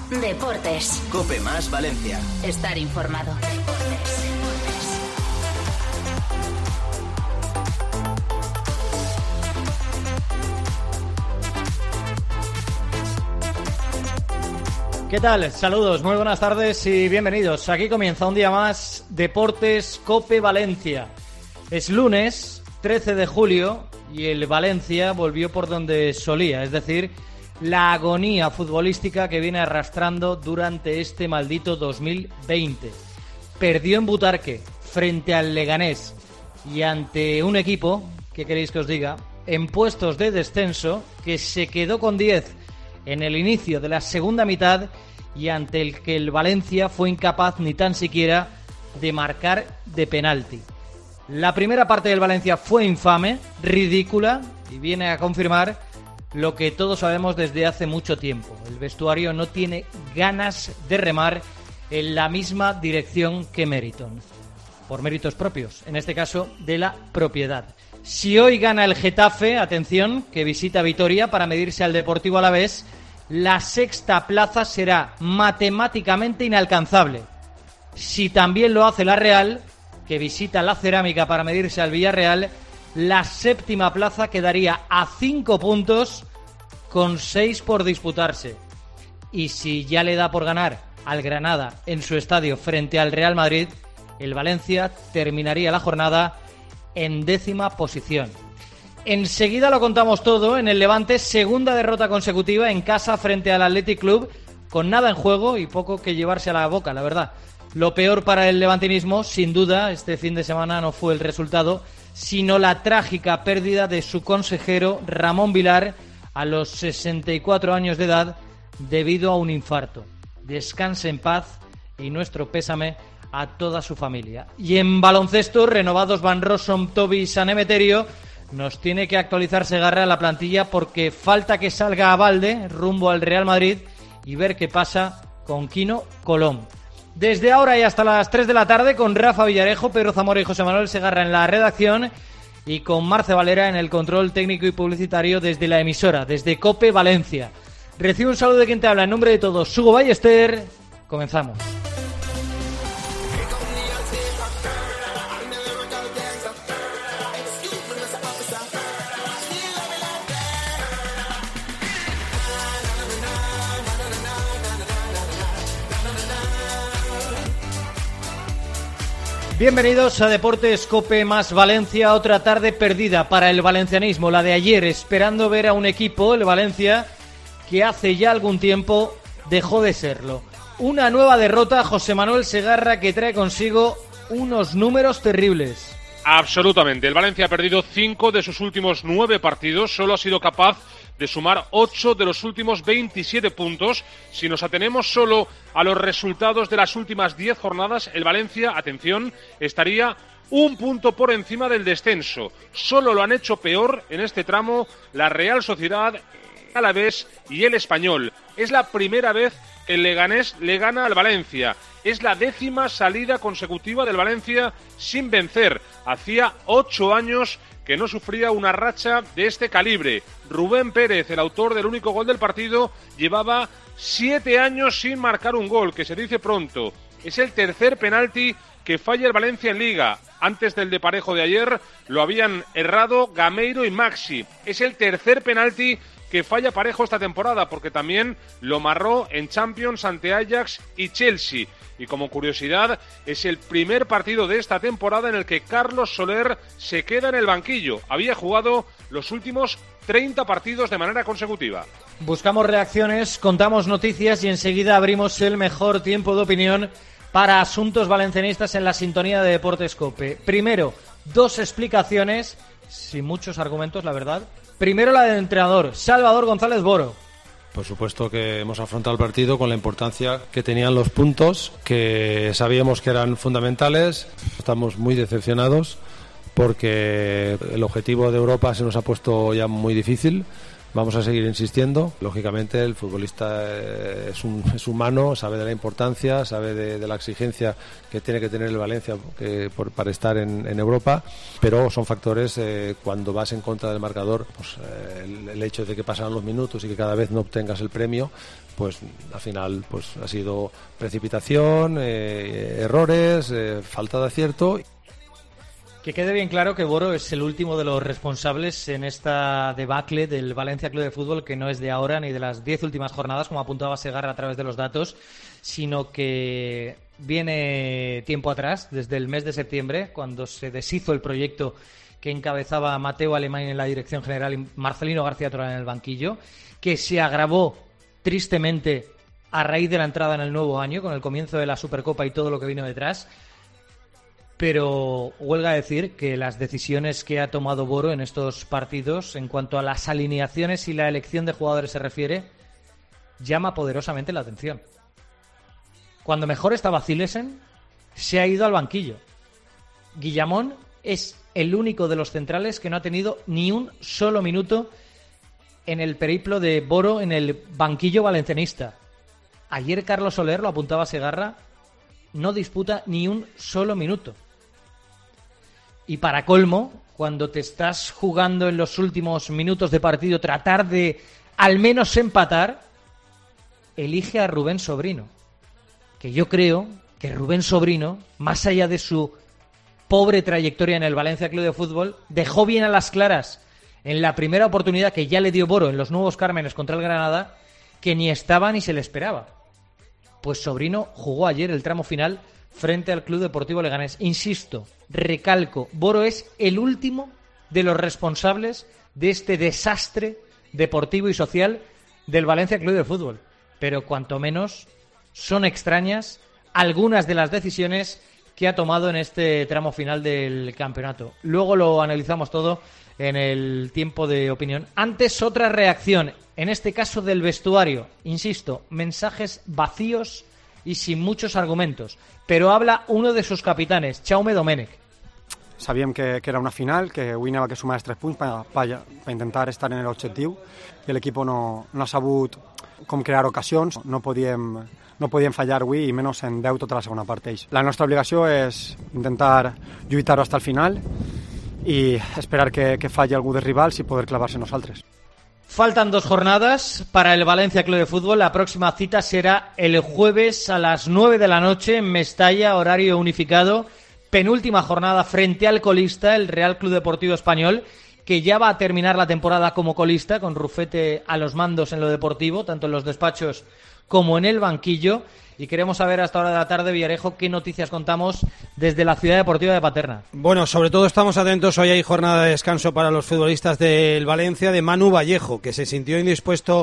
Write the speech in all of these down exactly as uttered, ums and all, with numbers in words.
Deportes. COPE más Valencia. Estar informado. Deportes. ¿Qué tal? Saludos, muy buenas tardes y bienvenidos. Aquí comienza un día más Deportes COPE Valencia. Es lunes, trece de julio, y el Valencia volvió por donde solía, es decir, la agonía futbolística que viene arrastrando durante este maldito dos mil veinte. Perdió en Butarque frente al Leganés y ante un equipo, ¿qué queréis que os diga?, en puestos de descenso, que se quedó con diez en el inicio de la segunda mitad y ante el que el Valencia fue incapaz ni tan siquiera de marcar de penalti. La primera parte del Valencia fue infame, ridícula, y viene a confirmar lo que todos sabemos desde hace mucho tiempo. El vestuario no tiene ganas de remar en la misma dirección que Meriton, por méritos propios, en este caso de la propiedad. Si hoy gana el Getafe, atención, que visita Vitoria para medirse al Deportivo Alavés, la sexta plaza será matemáticamente inalcanzable. Si también lo hace la Real, que visita la Cerámica para medirse al Villarreal, la séptima plaza quedaría a cinco puntos con seis por disputarse. Y si ya le da por ganar al Granada en su estadio frente al Real Madrid, el Valencia terminaría la jornada en décima posición. Enseguida lo contamos todo en el Levante, segunda derrota consecutiva en casa frente al Athletic Club, con nada en juego y poco que llevarse a la boca, la verdad. Lo peor para el levantinismo, sin duda, este fin de semana no fue el resultado, sino la trágica pérdida de su consejero Ramón Vilar a los sesenta y cuatro años de edad debido a un infarto. Descanse en paz y nuestro pésame a toda su familia. Y en baloncesto, renovados Van Rossum, Toby y San Emeterio, nos tiene que actualizar Segarra la plantilla porque falta que salga a Valde rumbo al Real Madrid y ver qué pasa con Quino Colom. Desde ahora y hasta las tres de la tarde con Rafa Villarejo, Pedro Zamora y José Manuel Segarra en la redacción y con Marce Valera en el control técnico y publicitario desde la emisora, desde COPE Valencia. Recibe un saludo de quien te habla en nombre de todos, Hugo Ballester. Comenzamos. Bienvenidos a Deportes COPE más Valencia, otra tarde perdida para el valencianismo, la de ayer, esperando ver a un equipo, el Valencia, que hace ya algún tiempo dejó de serlo. Una nueva derrota, José Manuel Segarra, que trae consigo unos números terribles. Absolutamente, el Valencia ha perdido cinco de sus últimos nueve partidos, solo ha sido capaz de sumar ocho de los últimos veintisiete puntos. Si nos atenemos solo a los resultados de las últimas diez jornadas, el Valencia, atención, estaría un punto por encima del descenso. Solo lo han hecho peor en este tramo la Real Sociedad, el Alavés y el Español. Es la primera vez que el Leganés le gana al Valencia. Es la décima salida consecutiva del Valencia sin vencer. Hacía ocho años que no sufría una racha de este calibre. Rubén Pérez, el autor del único gol del partido, llevaba siete años sin marcar un gol, que se dice pronto. Es el tercer penalti que falla el Valencia en Liga. Antes del de Parejo de ayer lo habían errado Gameiro y Maxi. Es el tercer penalti que falla Parejo esta temporada, porque también lo marró en Champions ante Ajax y Chelsea. Y como curiosidad, es el primer partido de esta temporada en el que Carlos Soler se queda en el banquillo. Había jugado los últimos treinta partidos de manera consecutiva. Buscamos reacciones, contamos noticias y enseguida abrimos el mejor tiempo de opinión para asuntos valencianistas en la sintonía de Deportes COPE. Primero, dos explicaciones, sin muchos argumentos, la verdad. Primero la del entrenador, Salvador González Boro. Por supuesto que hemos afrontado el partido con la importancia que tenían los puntos, que sabíamos que eran fundamentales. Estamos muy decepcionados porque el objetivo de Europa se nos ha puesto ya muy difícil. Vamos a seguir insistiendo. Lógicamente el futbolista es, un, es humano, sabe de la importancia, sabe de, de la exigencia que tiene que tener el Valencia que, por, para estar en, en Europa, pero son factores eh, cuando vas en contra del marcador, pues eh, el, el hecho de que pasan los minutos y que cada vez no obtengas el premio, pues al final pues ha sido precipitación, eh, errores, eh, falta de acierto. Que quede bien claro que Boro es el último de los responsables en esta debacle del Valencia Club de Fútbol, que no es de ahora ni de las diez últimas jornadas, como apuntaba Segarra a través de los datos, sino que viene tiempo atrás, desde el mes de septiembre, cuando se deshizo el proyecto que encabezaba Mateo Alemán en la dirección general y Marcelino García Toral en el banquillo, que se agravó tristemente a raíz de la entrada en el nuevo año, con el comienzo de la Supercopa y todo lo que vino detrás. Pero huelga decir que las decisiones que ha tomado Boro en estos partidos, en cuanto a las alineaciones y la elección de jugadores se refiere, llama poderosamente la atención. Cuando mejor estaba Zilesen, se ha ido al banquillo. Guillamón es el único de los centrales que no ha tenido ni un solo minuto en el periplo de Boro en el banquillo valencianista. Ayer Carlos Soler, lo apuntaba Segarra, no disputa ni un solo minuto. Y para colmo, cuando te estás jugando en los últimos minutos de partido tratar de al menos empatar, elige a Rubén Sobrino. Que yo creo que Rubén Sobrino, más allá de su pobre trayectoria en el Valencia Club de Fútbol, dejó bien a las claras en la primera oportunidad que ya le dio Boro en los Nuevos Cármenes contra el Granada, que ni estaba ni se le esperaba. Pues Sobrino jugó ayer el tramo final frente al Club Deportivo Leganés. Insisto, recalco, Boro es el último de los responsables de este desastre deportivo y social del Valencia Club de Fútbol. Pero cuanto menos son extrañas algunas de las decisiones que ha tomado en este tramo final del campeonato. Luego lo analizamos todo en el tiempo de opinión. Antes, otra reacción, en este caso del vestuario. Insisto, mensajes vacíos y sin muchos argumentos. Pero habla uno de sus capitanes, Jaume Domènech. Sabíem que, que era una final, que avui anava que sumar els tres punts per, per, per intentar estar en l'objectiu, i l'equip no, no ha sabut com crear ocasions, no podíem, no podíem fallar avui i menys en deu tota la segona part. La nostra obligació és intentar lluitar-ho hasta el final i esperar que, que falli algú dels rivals i poder clavar-se nosaltres. Faltan dos jornadas para el Valencia Club de Fútbol. La próxima cita será el jueves a las nueve de la noche en Mestalla, horario unificado. Penúltima jornada frente al colista, el Real Club Deportivo Español, que ya va a terminar la temporada como colista, con Rufete a los mandos en lo deportivo, tanto en los despachos como en el banquillo. Y queremos saber hasta hora de la tarde, Villarejo, qué noticias contamos desde la Ciudad Deportiva de Paterna. Bueno, sobre todo estamos atentos, hoy hay jornada de descanso para los futbolistas del Valencia, de Manu Vallejo, que se sintió indispuesto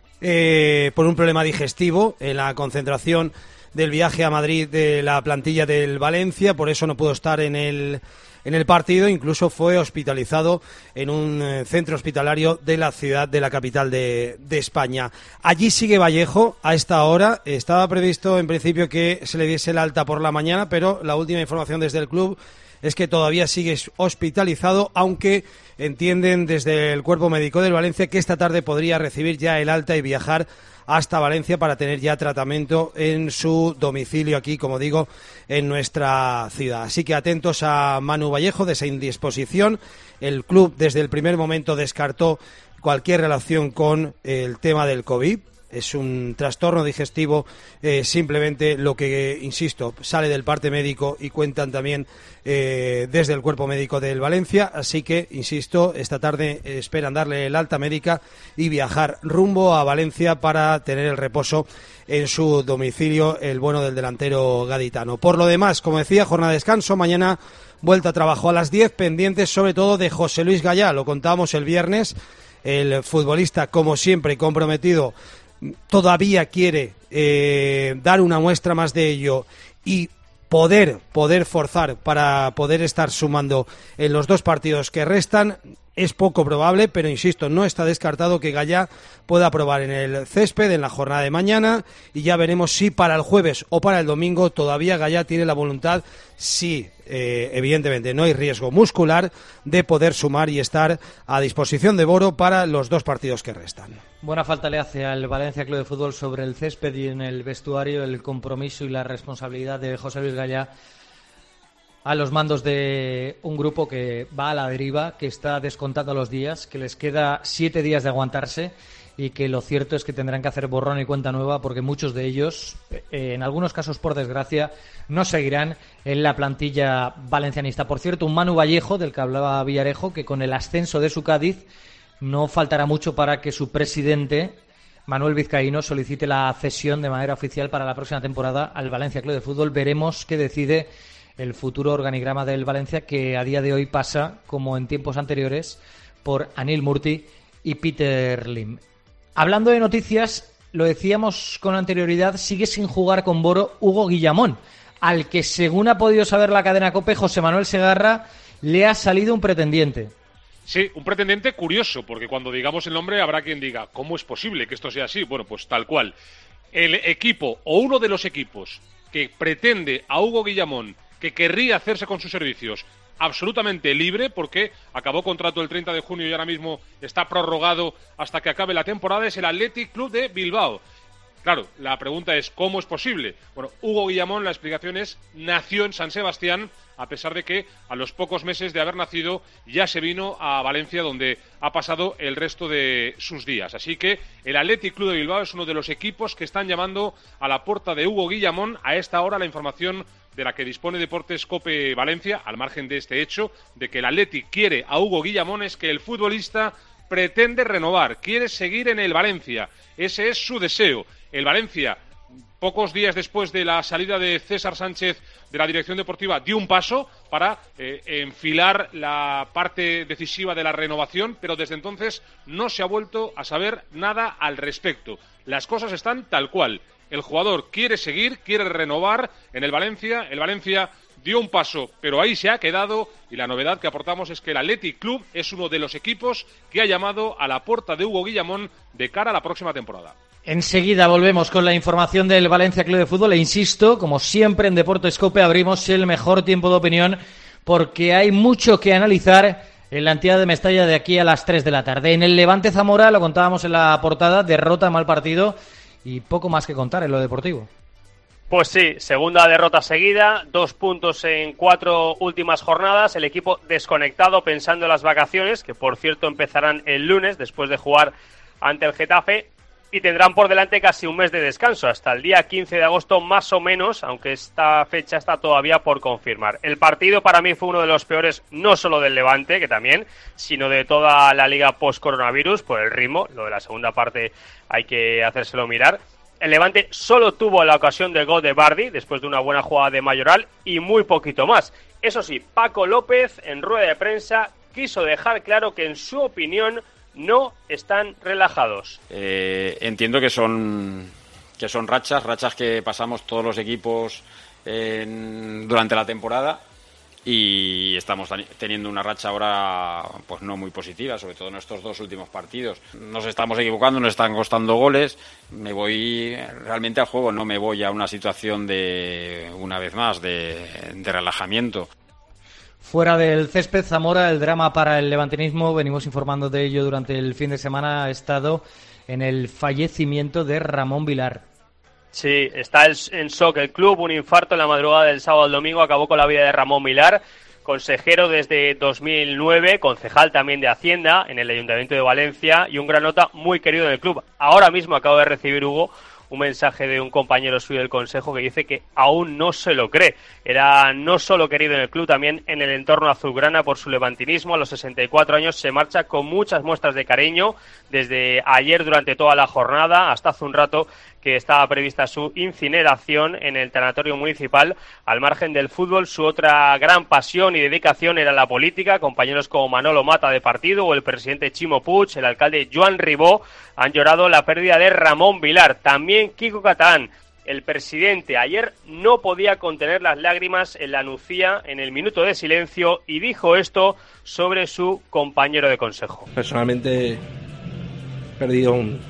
eh, por un problema digestivo en la concentración del viaje a Madrid de la plantilla del Valencia, por eso no pudo estar en el en el partido, incluso fue hospitalizado en un eh, centro hospitalario de la ciudad, de la capital de, de España. Allí sigue Vallejo a esta hora. Estaba previsto en principio que se le diese el alta por la mañana, pero la última información desde el club es que todavía sigue hospitalizado, aunque entienden desde el cuerpo médico del Valencia que esta tarde podría recibir ya el alta y viajar hasta Valencia para tener ya tratamiento en su domicilio aquí, como digo, en nuestra ciudad. Así que atentos a Manu Vallejo de esa indisposición. El club desde el primer momento descartó cualquier relación con el tema del COVID. Es un trastorno digestivo, eh, simplemente lo que, insisto, sale del parte médico y cuentan también eh, desde el cuerpo médico del Valencia. Así que, insisto, esta tarde eh, esperan darle el alta médica y viajar rumbo a Valencia para tener el reposo en su domicilio, el bueno del delantero gaditano. Por lo demás, como decía, jornada de descanso, mañana vuelta a trabajo a las diez, pendientes sobre todo de José Luis Gallá. Lo contábamos el viernes, el futbolista, como siempre, comprometido, todavía quiere eh, dar una muestra más de ello y poder, poder forzar para poder estar sumando en los dos partidos que restan. Es poco probable, pero insisto, no está descartado que Gallá pueda probar en el césped en la jornada de mañana y ya veremos si para el jueves o para el domingo todavía Gallá tiene la voluntad, si eh, evidentemente no hay riesgo muscular, de poder sumar y estar a disposición de Boro para los dos partidos que restan. Buena falta le hace al Valencia Club de Fútbol sobre el césped y en el vestuario el compromiso y la responsabilidad de José Luis Gallá a los mandos de un grupo que va a la deriva, que está descontando los días, que les queda siete días de aguantarse y que lo cierto es que tendrán que hacer borrón y cuenta nueva porque muchos de ellos, eh, en algunos casos por desgracia, no seguirán en la plantilla valencianista. Por cierto, un Manu Vallejo, del que hablaba Villarejo, que con el ascenso de su Cádiz no faltará mucho para que su presidente, Manuel Vizcaíno, solicite la cesión de manera oficial para la próxima temporada al Valencia Club de Fútbol. Veremos qué decide el futuro organigrama del Valencia, que a día de hoy pasa, como en tiempos anteriores, por Anil Murti y Peter Lim. Hablando de noticias, lo decíamos con anterioridad, sigue sin jugar con Boro Hugo Guillamón, al que, según ha podido saber la cadena COPE, José Manuel Segarra, le ha salido un pretendiente. Sí, un pretendiente curioso, porque cuando digamos el nombre habrá quien diga, ¿cómo es posible que esto sea así? Bueno, pues tal cual. El equipo, o uno de los equipos, que pretende a Hugo Guillamón, que querría hacerse con sus servicios absolutamente libre, porque acabó contrato el treinta de junio y ahora mismo está prorrogado hasta que acabe la temporada, es el Athletic Club de Bilbao. Claro, la pregunta es, ¿cómo es posible? Bueno, Hugo Guillamón, la explicación es, nació en San Sebastián, a pesar de que a los pocos meses de haber nacido ya se vino a Valencia, donde ha pasado el resto de sus días. Así que el Athletic Club de Bilbao es uno de los equipos que están llamando a la puerta de Hugo Guillamón. A esta hora la información de la que dispone Deportes COPE Valencia, al margen de este hecho, de que el Athletic quiere a Hugo Guillamón, es que el futbolista pretende renovar, quiere seguir en el Valencia. Ese es su deseo. El Valencia, pocos días después de la salida de César Sánchez de la dirección deportiva, dio un paso para eh, enfilar la parte decisiva de la renovación, pero desde entonces no se ha vuelto a saber nada al respecto. Las cosas están tal cual. El jugador quiere seguir, quiere renovar en el Valencia. El Valencia dio un paso, pero ahí se ha quedado, y la novedad que aportamos es que el Athletic Club es uno de los equipos que ha llamado a la puerta de Hugo Guillamón de cara a la próxima temporada. Enseguida volvemos con la información del Valencia Club de Fútbol e insisto, como siempre en Deportes COPE abrimos el mejor tiempo de opinión porque hay mucho que analizar en la entidad de Mestalla de aquí a las tres de la tarde. En el Levante Zamora, lo contábamos en la portada, derrota, mal partido y poco más que contar en lo deportivo. Pues sí, segunda derrota seguida, dos puntos en cuatro últimas jornadas, el equipo desconectado pensando en las vacaciones, que por cierto empezarán el lunes después de jugar ante el Getafe, y tendrán por delante casi un mes de descanso, hasta el día quince de agosto más o menos, aunque esta fecha está todavía por confirmar. El partido para mí fue uno de los peores, no solo del Levante, que también, sino de toda la liga post-coronavirus, por el ritmo, lo de la segunda parte hay que hacérselo mirar. El Levante solo tuvo la ocasión del gol de Bardi, después de una buena jugada de Mayoral, y muy poquito más. Eso sí, Paco López, en rueda de prensa, quiso dejar claro que en su opinión no están relajados. Eh, entiendo que son que son rachas, rachas que pasamos todos los equipos en, durante la temporada, y estamos teniendo una racha ahora pues no muy positiva, sobre todo en estos dos últimos partidos. Nos estamos equivocando, nos están costando goles. Me voy realmente al juego, no me voy a una situación de, una vez más, de, de relajamiento. Fuera del césped, Zamora, el drama para el levantinismo, venimos informando de ello durante el fin de semana, ha estado en el fallecimiento de Ramón Vilar. Sí, está en shock el club, un infarto en la madrugada del sábado al domingo acabó con la vida de Ramón Vilar, consejero desde dos mil nueve, concejal también de Hacienda en el Ayuntamiento de Valencia y un gran nota muy querido en el club. Ahora mismo acabo de recibir, Hugo, un mensaje de un compañero suyo del Consejo que dice que aún no se lo cree. Era no solo querido en el club, también en el entorno azulgrana por su levantinismo. A los sesenta y cuatro años se marcha con muchas muestras de cariño, desde ayer durante toda la jornada hasta hace un rato que estaba prevista su incineración en el tanatorio municipal. Al margen del fútbol, su otra gran pasión y dedicación era la política. Compañeros como Manolo Mata de Partido o el presidente Chimo Puig, el alcalde Joan Ribó, han llorado la pérdida de Ramón Vilar. También Kiko Catalán, el presidente, ayer no podía contener las lágrimas en la Nucía en el minuto de silencio y dijo esto sobre su compañero de consejo. Personalmente he perdido un,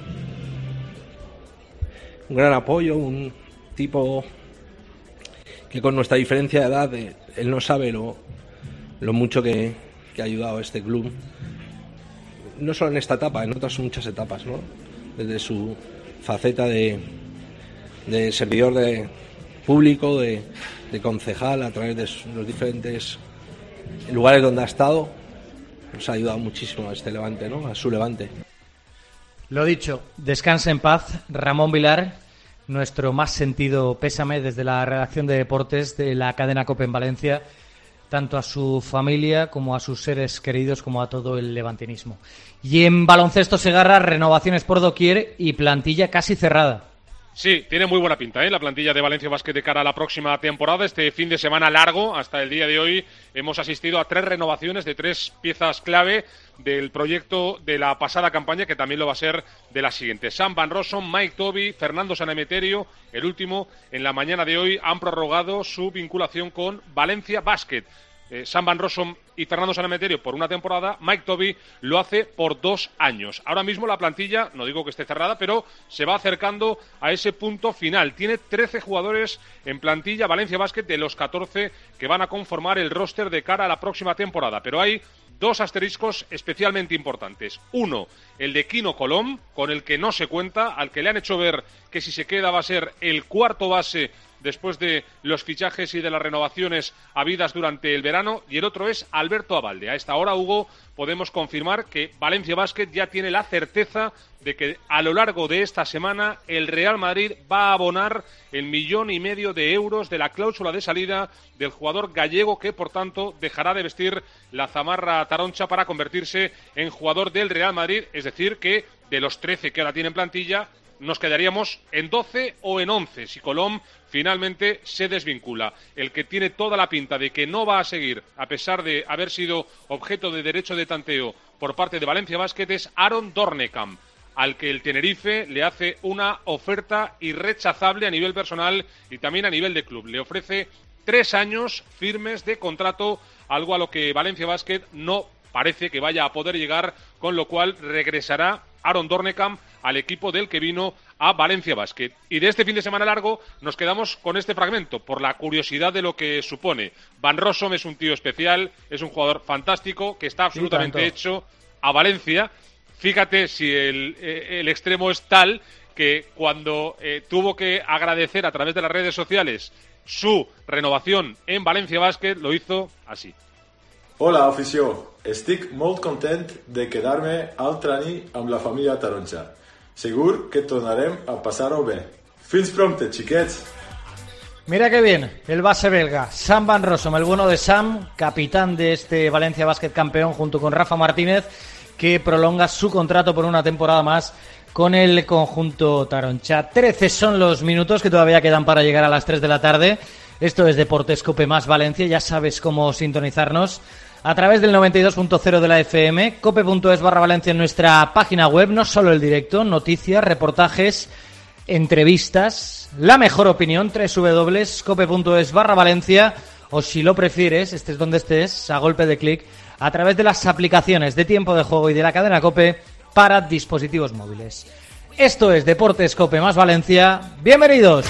un gran apoyo, un tipo que con nuestra diferencia de edad, él no sabe lo, lo mucho que, que ha ayudado a este club, no solo en esta etapa, en otras muchas etapas, ¿no? Desde su faceta de, de servidor de público, de, de concejal, a través de los diferentes lugares donde ha estado, nos ha ayudado muchísimo a este Levante, ¿no? A su Levante. Lo dicho, descanse en paz, Ramón Vilar, nuestro más sentido pésame desde la redacción de deportes de la cadena COPE en Valencia, tanto a su familia como a sus seres queridos, como a todo el levantinismo. Y en baloncesto Segarra, renovaciones por doquier y plantilla casi cerrada. Sí, tiene muy buena pinta, ¿eh? La plantilla de Valencia Basket de cara a la próxima temporada. Este fin de semana largo, hasta el día de hoy, hemos asistido a tres renovaciones de tres piezas clave del proyecto de la pasada campaña, que también lo va a ser de la siguiente. Sam Van Rossum, Mike Toby, Fernando Sanemeterio, el último, en la mañana de hoy, han prorrogado su vinculación con Valencia Basket. Eh, Sam Van Rossum y Fernando Sanemeterio por una temporada, Mike Toby lo hace por dos años. Ahora mismo la plantilla, no digo que esté cerrada, pero se va acercando a ese punto final. Tiene trece jugadores en plantilla Valencia Basket de los catorce que van a conformar el roster de cara a la próxima temporada. Pero hay dos asteriscos especialmente importantes. Uno, el de Kino Colom, con el que no se cuenta, al que le han hecho ver que si se queda va a ser el cuarto base después de los fichajes y de las renovaciones habidas durante el verano, y el otro es Alberto Abalde. A esta hora, Hugo, podemos confirmar que Valencia Basket ya tiene la certeza de que a lo largo de esta semana el Real Madrid va a abonar el millón y medio de euros de la cláusula de salida del jugador gallego, que por tanto dejará de vestir la zamarra taroncha para convertirse en jugador del Real Madrid. Es decir, que de los trece que ahora tiene en plantilla, nos quedaríamos en doce o en once si Colom finalmente se desvincula. El que tiene toda la pinta de que no va a seguir, a pesar de haber sido objeto de derecho de tanteo por parte de Valencia Basket, es Aaron Dornekam, al que el Tenerife le hace una oferta irrechazable a nivel personal y también a nivel de club. Le ofrece tres años firmes de contrato, algo a lo que Valencia Basket no parece que vaya a poder llegar, con lo cual regresará Aaron Dornekam al equipo del que vino a Valencia Basket. Y de este fin de semana largo nos quedamos con este fragmento, por la curiosidad de lo que supone. Van Rossum es un tío especial, es un jugador fantástico, que está absolutamente hecho a Valencia. Fíjate si el, el extremo es tal que cuando eh, tuvo que agradecer a través de las redes sociales su renovación en Valencia Basket, lo hizo así. Hola, afició. Estic molt content de quedar-me altra nit amb la família taronja. Segur que tornarem a passar-ho bé. Fins prompte, xiquets. Mira qué bien, el base belga, Sam Van Rossum, el bueno de Sam, capitán de este Valencia Basket campeón, junto con Rafa Martínez, que prolonga su contrato por una temporada más con el conjunto taroncha. trece son los minutos que todavía quedan para llegar a las tres de la tarde. Esto es Deportes Cope más Valencia, ya sabes cómo sintonizarnos a través del noventa y dos punto cero de la F M, cope.es barra Valencia en nuestra página web, no solo el directo, noticias, reportajes, entrevistas, la mejor opinión, www.cope.es barra Valencia, o si lo prefieres, estés donde estés, a golpe de clic, a través de las aplicaciones de Tiempo de Juego y de la cadena Cope para dispositivos móviles. Esto es Deportes Cope más Valencia, ¡bienvenidos!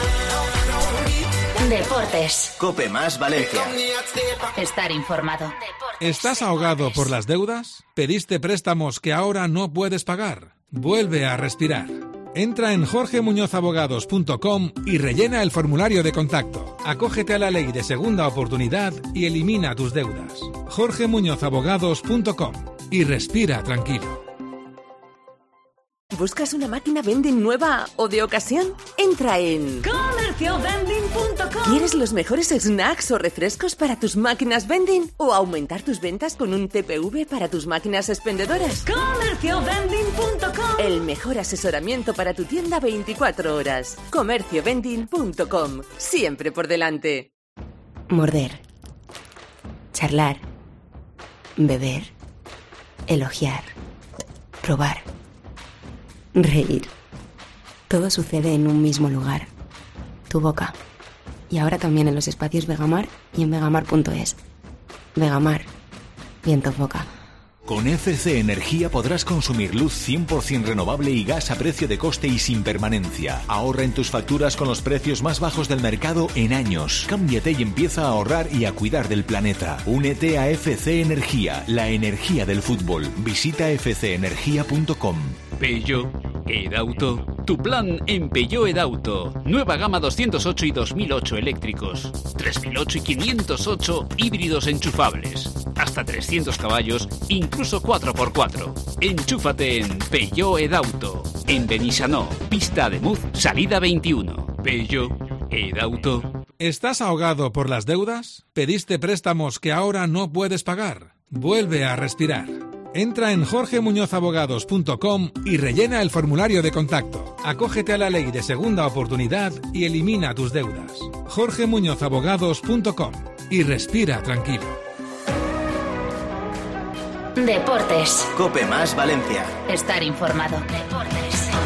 Deportes. Cope más Valencia. Estar informado. ¿Estás ahogado por las deudas? ¿Pediste préstamos que ahora no puedes pagar? Vuelve a respirar. Entra en jorge muñoz abogados punto com y rellena el formulario de contacto. Acógete a la ley de segunda oportunidad y elimina tus deudas. jorge muñoz abogados punto com y respira tranquilo. ¿Buscas una máquina vending nueva o de ocasión? Entra en comercio vending punto com. ¿Quieres los mejores snacks o refrescos para tus máquinas vending? ¿O aumentar tus ventas con un T P V para tus máquinas expendedoras? comercio vending punto com. El mejor asesoramiento para tu tienda veinticuatro horas. comercio vending punto com. Siempre por delante. Morder. Charlar. Beber. Elogiar. Probar. Reír. Todo sucede en un mismo lugar. Tu boca. Y ahora también en los espacios Vegamar y en vegamar punto es. Vegamar. Viento boca. Con F C Energía podrás consumir luz cien por ciento renovable y gas a precio de coste y sin permanencia. Ahorra en tus facturas con los precios más bajos del mercado en años. Cámbiate y empieza a ahorrar y a cuidar del planeta. Únete a F C Energía, la energía del fútbol. Visita f c energía punto com. Peugeot, Edauto, tu plan en Peugeot Edauto. Nueva gama doscientos ocho y dos mil ocho eléctricos, tres mil ocho y quinientos ocho híbridos enchufables, hasta trescientos caballos, incluso cuatro por cuatro. Enchúfate en Peugeot Edauto. En Benissanó, pista de Muz, salida veintiuno. Peugeot Edauto. ¿Estás ahogado por las deudas? ¿Pediste préstamos que ahora no puedes pagar? Vuelve a respirar. Entra en jorge muñoz abogados punto com y rellena el formulario de contacto. Acógete a la ley de segunda oportunidad y elimina tus deudas. jorge muñoz abogados punto com y respira tranquilo. Deportes. Cope más Valencia. Estar informado. Deportes.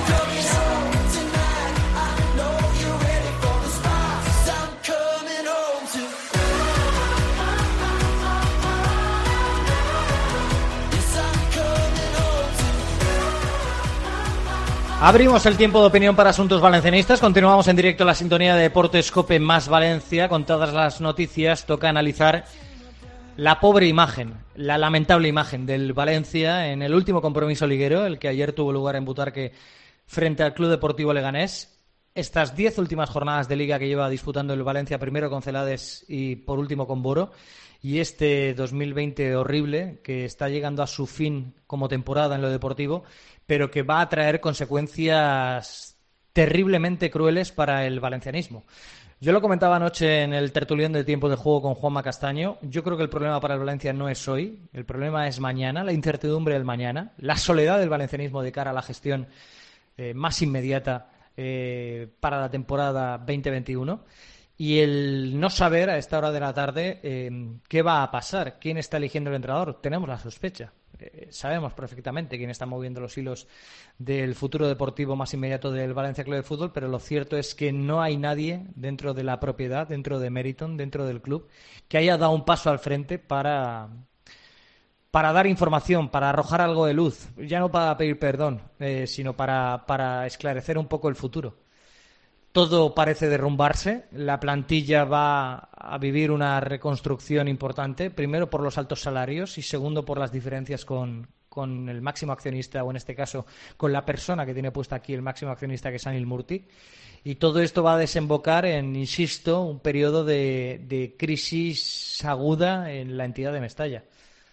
Abrimos el tiempo de opinión para asuntos valencianistas. Continuamos en directo en la sintonía de Deportes Cope más Valencia. Con todas las noticias toca analizar la pobre imagen, la lamentable imagen del Valencia en el último compromiso liguero, el que ayer tuvo lugar en Butarque frente al Club Deportivo Leganés. Estas diez últimas jornadas de liga que lleva disputando el Valencia, primero con Celades y por último con Boro. Y este dos mil veinte horrible, que está llegando a su fin como temporada en lo deportivo, pero que va a traer consecuencias terriblemente crueles para el valencianismo. Yo lo comentaba anoche en el tertulión de Tiempo de Juego con Juanma Castaño. Yo creo que el problema para el Valencia no es hoy, el problema es mañana, la incertidumbre del mañana, la soledad del valencianismo de cara a la gestión eh, más inmediata eh, para la temporada veinte veintiuno. Y el no saber a esta hora de la tarde eh, qué va a pasar, quién está eligiendo el entrenador. Tenemos la sospecha. Eh, sabemos perfectamente quién está moviendo los hilos del futuro deportivo más inmediato del Valencia Club de Fútbol, pero lo cierto es que no hay nadie dentro de la propiedad, dentro de Meriton, dentro del club, que haya dado un paso al frente para, para dar información, para arrojar algo de luz. Ya no para pedir perdón, eh, sino para, para esclarecer un poco el futuro. Todo parece derrumbarse, la plantilla va a vivir una reconstrucción importante, primero por los altos salarios y segundo por las diferencias con, con el máximo accionista, o en este caso con la persona que tiene puesta aquí el máximo accionista, que es Anil Murti. Y todo esto va a desembocar en, insisto, un periodo de, de crisis aguda en la entidad de Mestalla.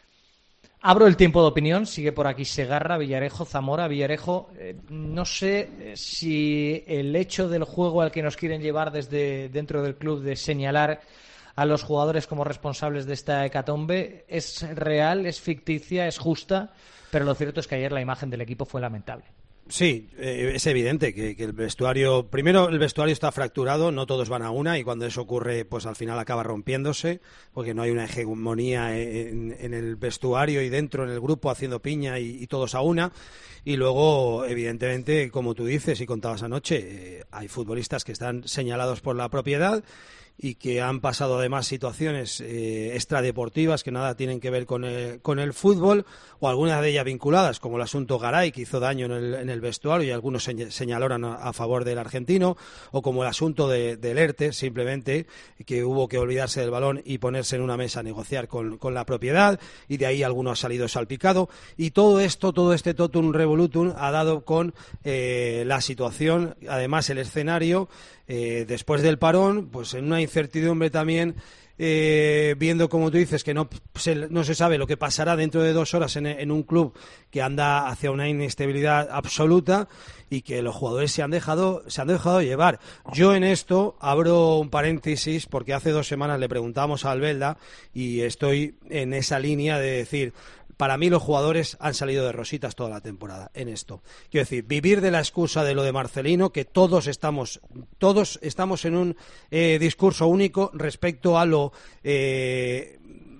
Abro el tiempo de opinión, sigue por aquí Segarra, Villarejo, Zamora. Villarejo, eh, no sé si el hecho del juego al que nos quieren llevar desde dentro del club de señalar a los jugadores como responsables de esta hecatombe es real, es ficticia, es justa, pero lo cierto es que ayer la imagen del equipo fue lamentable. Sí, eh, es evidente que, que el vestuario, primero el vestuario está fracturado, no todos van a una, y cuando eso ocurre pues al final acaba rompiéndose, porque no hay una hegemonía en, en el vestuario y dentro en el grupo haciendo piña y, y todos a una. Y luego, evidentemente, como tú dices y contabas anoche, eh, hay futbolistas que están señalados por la propiedad y que han pasado además situaciones eh, extradeportivas que nada tienen que ver con el, con el fútbol, o algunas de ellas vinculadas, como el asunto Garay, que hizo daño en el, en el vestuario y algunos señalaron a, a favor del argentino, o como el asunto de, del ERTE, simplemente, que hubo que olvidarse del balón y ponerse en una mesa a negociar con, con la propiedad, y de ahí alguno ha salido salpicado, y todo esto, todo este totum revolutum ha dado con eh, la situación, además el escenario, eh, después del parón, pues en una incertidumbre también, eh, viendo, como tú dices, que no se, no se sabe lo que pasará dentro de dos horas en, en un club que anda hacia una inestabilidad absoluta y que los jugadores se han dejado se han dejado llevar. Yo en esto abro un paréntesis porque hace dos semanas le preguntamos a Albelda y estoy en esa línea de decir, para mí los jugadores han salido de rositas toda la temporada en esto. Quiero decir, vivir de la excusa de lo de Marcelino, que todos estamos todos estamos en un eh, discurso único respecto a lo eh,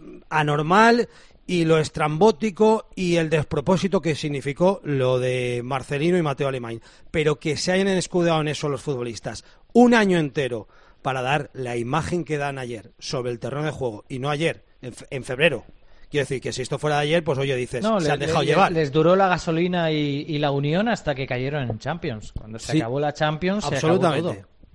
anormal y lo estrambótico y el despropósito que significó lo de Marcelino y Mateo Alemany. Pero que se hayan escudado en eso los futbolistas un año entero para dar la imagen que dan ayer sobre el terreno de juego, y no ayer, en, fe- en febrero. Quiero decir que si esto fuera de ayer, pues oye, dices, no, se le, han dejado le, llevar. Les duró la gasolina y, y la unión hasta que cayeron en Champions. Cuando se Sí, acabó la Champions, se absolutamente. acabó todo.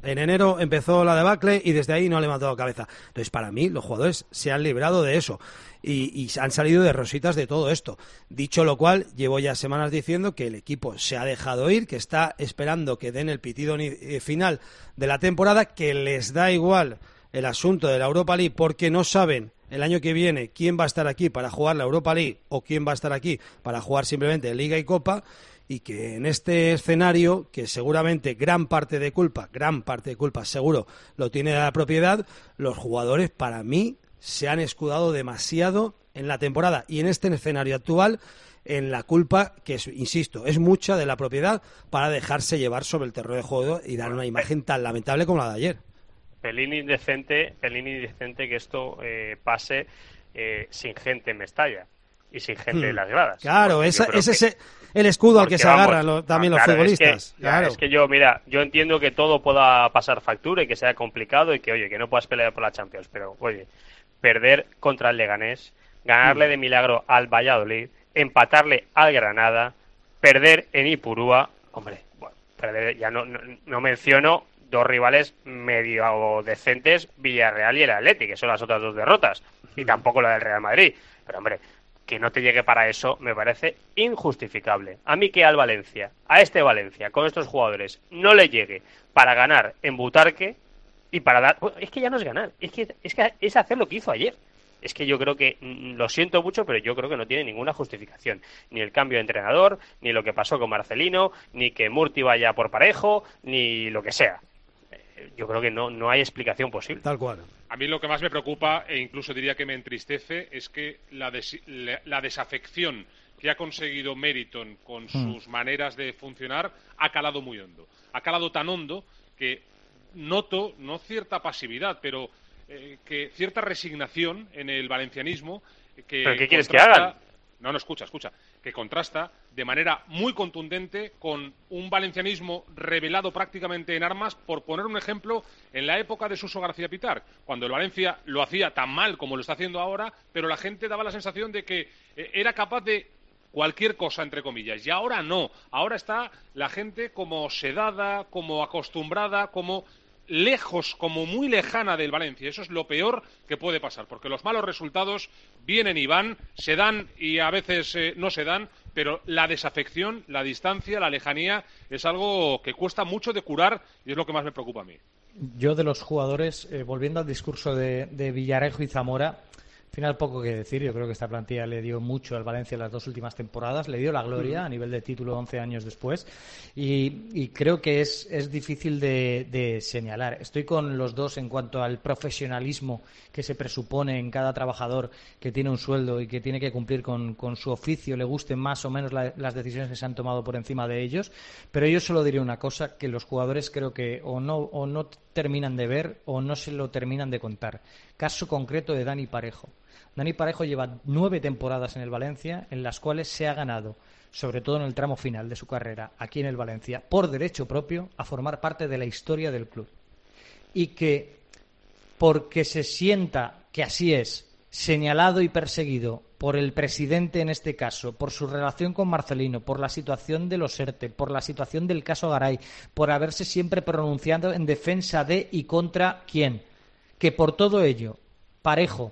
En enero empezó la debacle y desde ahí no le hemos dado cabeza. Entonces, para mí, los jugadores se han librado de eso y, y han salido de rositas de todo esto. Dicho lo cual, llevo ya semanas diciendo que el equipo se ha dejado ir, que está esperando que den el pitido final de la temporada, que les da igual el asunto de la Europa League porque no saben el año que viene quién va a estar aquí para jugar la Europa League o quién va a estar aquí para jugar simplemente Liga y Copa, y que en este escenario, que seguramente gran parte de culpa, gran parte de culpa seguro lo tiene la propiedad, los jugadores para mí se han escudado demasiado en la temporada y en este escenario actual en la culpa que, es, insisto, es mucha de la propiedad para dejarse llevar sobre el terreno de juego y dar una imagen tan lamentable como la de ayer. Pelín indecente, pelín indecente que esto eh, pase eh, sin gente en Mestalla y sin gente hmm. en las gradas. Claro, esa, ese es el escudo al que se vamos, agarran lo, también ah, los claro, futbolistas. Es que, claro. es que yo, mira, yo entiendo que todo pueda pasar factura y que sea complicado y que, oye, que no puedas pelear por la Champions, pero, oye, perder contra el Leganés, ganarle hmm. de milagro al Valladolid, empatarle al Granada, perder en Ipurúa, hombre, bueno, perder, ya no, no, no menciono dos rivales medio decentes, Villarreal y el Atleti, que son las otras dos derrotas, y tampoco la del Real Madrid. Pero, hombre, que no te llegue para eso me parece injustificable. A mí que al Valencia, a este Valencia, con estos jugadores, no le llegue para ganar en Butarque y para dar... Bueno, es que ya no es ganar, es que, es que es hacer lo que hizo ayer. Es que yo creo que, lo siento mucho, pero yo creo que no tiene ninguna justificación. Ni el cambio de entrenador, ni lo que pasó con Marcelino, ni que Murti vaya por Parejo, ni lo que sea. Yo creo que no, no hay explicación posible. Tal cual. A mí lo que más me preocupa, e incluso diría que me entristece, es que la, des, la desafección que ha conseguido Meriton con mm. sus maneras de funcionar ha calado muy hondo. Ha calado tan hondo que noto, no cierta pasividad, pero eh, que cierta resignación en el valencianismo. Que ¿Pero qué quieres que hagan? No, no, escucha, escucha. Que contrasta de manera muy contundente con un valencianismo revelado prácticamente en armas, por poner un ejemplo, en la época de Suso García Pitar, cuando el Valencia lo hacía tan mal como lo está haciendo ahora, pero la gente daba la sensación de que eh, era capaz de cualquier cosa, entre comillas, y ahora no. Ahora está la gente como sedada, como acostumbrada, como lejos, como muy lejana del Valencia. Eso es lo peor que puede pasar, porque los malos resultados vienen y van, se dan y a veces eh, no se dan, pero la desafección, la distancia, la lejanía es algo que cuesta mucho de curar y es lo que más me preocupa a mí. Yo de los jugadores, eh, volviendo al discurso de, de Villarejo y Zamora, al final poco que decir. Yo creo que esta plantilla le dio mucho al Valencia en las dos últimas temporadas, le dio la gloria a nivel de título once años después y, y creo que es, es difícil de, de señalar. Estoy con los dos en cuanto al profesionalismo que se presupone en cada trabajador que tiene un sueldo y que tiene que cumplir con, con su oficio, le gusten más o menos la, las decisiones que se han tomado por encima de ellos, pero yo solo diré una cosa, que los jugadores creo que o no, o no terminan de ver o no se lo terminan de contar. Caso concreto de Dani Parejo. Dani Parejo lleva nueve temporadas en el Valencia, en las cuales se ha ganado, sobre todo en el tramo final de su carrera, aquí en el Valencia, por derecho propio, a formar parte de la historia del club. Y que, porque se sienta que así es, señalado y perseguido por el presidente en este caso, por su relación con Marcelino, por la situación de los ERTE, por la situación del caso Garay, por haberse siempre pronunciado en defensa de y contra quién, que por todo ello, Parejo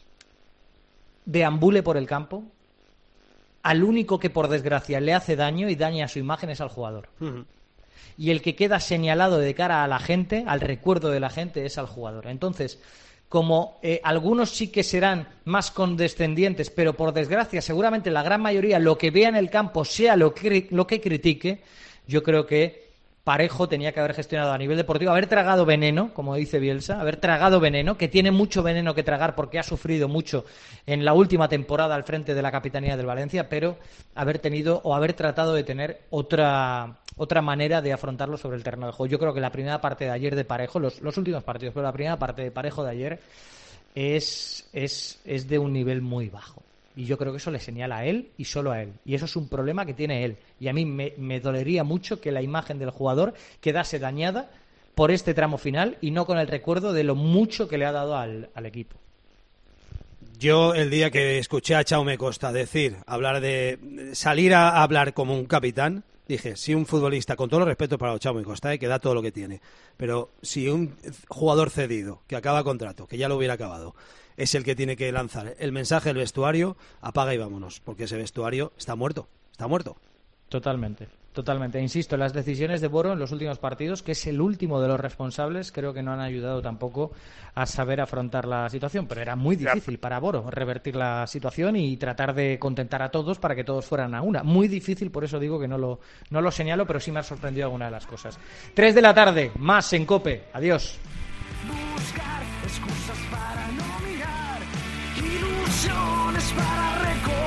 deambule por el campo, al único que por desgracia le hace daño y daña a su imagen es al jugador. Uh-huh. Y el que queda señalado de cara a la gente, al recuerdo de la gente, es al jugador. Entonces, como eh, algunos sí que serán más condescendientes, pero por desgracia seguramente la gran mayoría lo que vea en el campo sea lo que, lo que critique, yo creo que Parejo tenía que haber gestionado a nivel deportivo, haber tragado veneno, como dice Bielsa, haber tragado veneno, que tiene mucho veneno que tragar porque ha sufrido mucho en la última temporada al frente de la capitanía del Valencia, pero haber tenido o haber tratado de tener otra otra manera de afrontarlo sobre el terreno de juego. Yo creo que la primera parte de ayer de Parejo, los, los últimos partidos, pero la primera parte de Parejo de ayer es, es, es de un nivel muy bajo. Y yo creo que eso le señala a él y solo a él. Y eso es un problema que tiene él. Y a mí me, me dolería mucho que la imagen del jugador quedase dañada por este tramo final y no con el recuerdo de lo mucho que le ha dado al, al equipo. Yo el día que escuché a Jaume Costa decir, hablar de salir a hablar como un capitán, dije, si un futbolista, con todo el respeto para Ochamo y Costa, que da todo lo que tiene, pero si un jugador cedido, que acaba contrato, que ya lo hubiera acabado, es el que tiene que lanzar el mensaje del vestuario, apaga y vámonos, porque ese vestuario está muerto, está muerto. Totalmente, totalmente. Insisto, las decisiones de Boro en los últimos partidos, que es el último de los responsables, creo que no han ayudado tampoco a saber afrontar la situación, pero era muy difícil para Boro revertir la situación y tratar de contentar a todos para que todos fueran a una. Muy difícil, por eso digo que no lo, no lo señalo, pero sí me ha sorprendido alguna de las cosas. Tres de la tarde, más en COPE. Adiós. Buscar excusas para no mirar, ilusiones para recordar.